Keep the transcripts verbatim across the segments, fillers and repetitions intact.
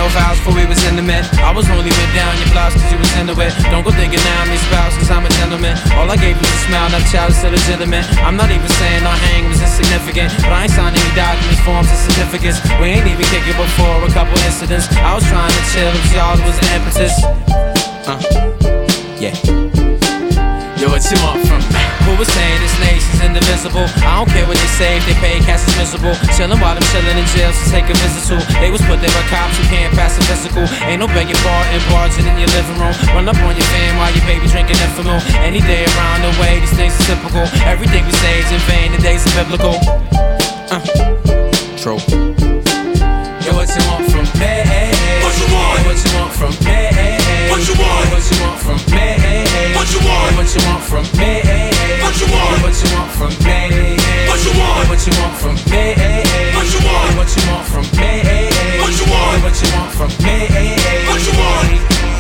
more vows before we was intimate. I was only went down your blouse cause you was into it. Don't go thinking now I'm your spouse cause I'm a gentleman. All I gave you was a smile, not a child, it's still legitimate. I'm not even saying our hang was insignificant, but I ain't signed any documents, forms, and certificates. We ain't even kick it before a couple incidents. I was trying to chill, cause y'all was the impetus. Uh, yeah. Yo, what you want from me? Who was saying this nation's indivisible? I don't care what they say, if they pay, cash is miserable. Chillin' while I'm chillin' in jail, so take a visit to. They was put there by cops who can't pass a physical. Ain't no begging bar and barging in your living room. Run up on your fam while your baby drinking Infamil. Any day around the way, these things are typical. Everything we say is in vain, the days are biblical. Uh, true. Yo, what you want from me? What you want? Yo, what you want from me? What you want? Yo, what you want from me? What you want? Yo, what you want from me? What you want? Yo, what you want from me? What you want? Yo, what you want from me? What you want? Yo, what you want from me? What you want? Yo, what you want from me? What you want?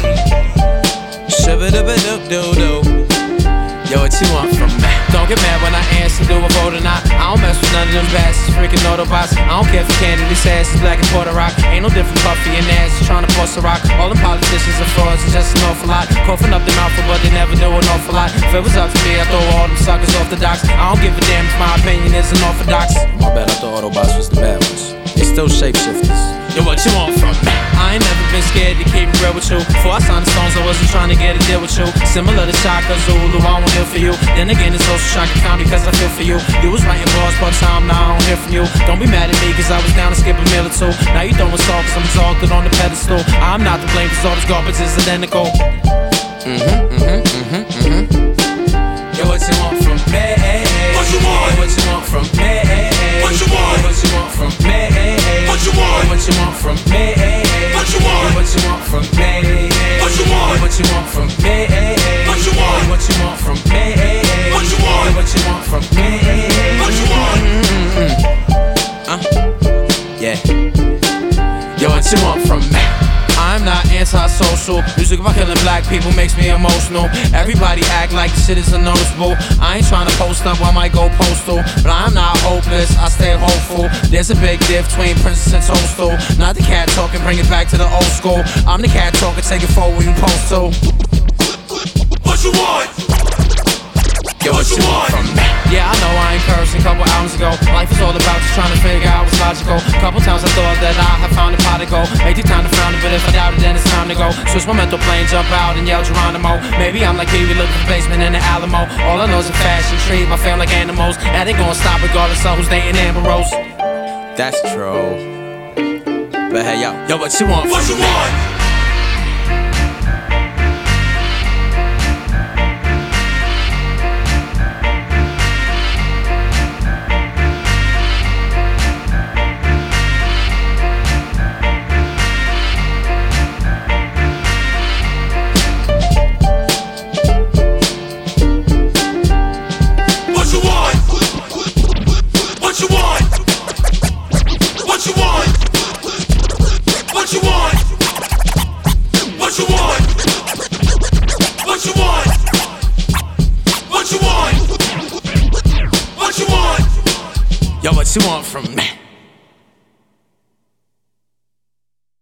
Shabba-dabba-doo-doo-doo. Yo, what you want from me? Don't get mad when I answer, do a vote or not. I don't mess with none of them bastards, freaking Autobots. I don't care if the candidate's ass is black and Puerto Rock. Ain't no different Puffy and Nash trying to bust a rock. All them politicians are frauds, it's just an awful lot. Coughing up the mouth, but they never do an awful lot. If it was up to me, I'd throw all them suckers off the docks. I don't give a damn if my opinion is unorthodox. My bad, I thought Autobots was the bad ones. They still shapeshifters. Yo, what you want from me? I ain't never been scared to keep it real with you. Before I signed the Stones, I wasn't trying to get a deal with you. Similar to Shaka Zulu, I won't hear for you. Then again, it's also Shaka County cause I feel for you. You was writing bars part time, now I don't hear from you. Don't be mad at me cause I was down to skip a meal or two. Now you throwing salt cause I'm exalted on the pedestal. I'm not to blame cause all this garbage is identical. Mm-hmm, mm-hmm, mm-hmm, mm-hmm. Yo, what you want from me? What you want? Yo, what you want from me? What you want? Yo, what you want from me? What you want? Yo, what you want from me? What you want? Yo, what you want from me? What you want? Yo, what you want from me? What you want? Yo, what you want from me? What you want? Yo, what you want from me? What you want? Uh, yeah. Yo, what you want from me? I'm not antisocial. Music about killing black people makes me emotional. Everybody act like the shit is unnoticeable. I ain't trying to post up, I might go postal. But I'm not hopeless, I stay hopeful. There's a big diff between Princess and Toadstool. Not the cat talking, bring it back to the old school. I'm the cat talking, take it forward and post to. What you want? Yo, what you want from me? Yeah, I know I ain't cursing a couple hours ago. Life is all about just trying to figure out what's logical. Couple times I thought that I had found a pot to go. May take time to frown it, but if I doubt it, then it's time to go. Switch my mental plane, jump out and yell Geronimo. Maybe I'm like Pee-wee looking for the basement in the Alamo. All I know is a fashion, treat my family like animals. That ain't gonna stop regardless of who's dating Amber Rose. That's true. But hey, yo, yo, what you want from What you me? want? What you want? What you want? What you want? What you want? What you want? What you want? What you want? What you want? Yo, what you want from me?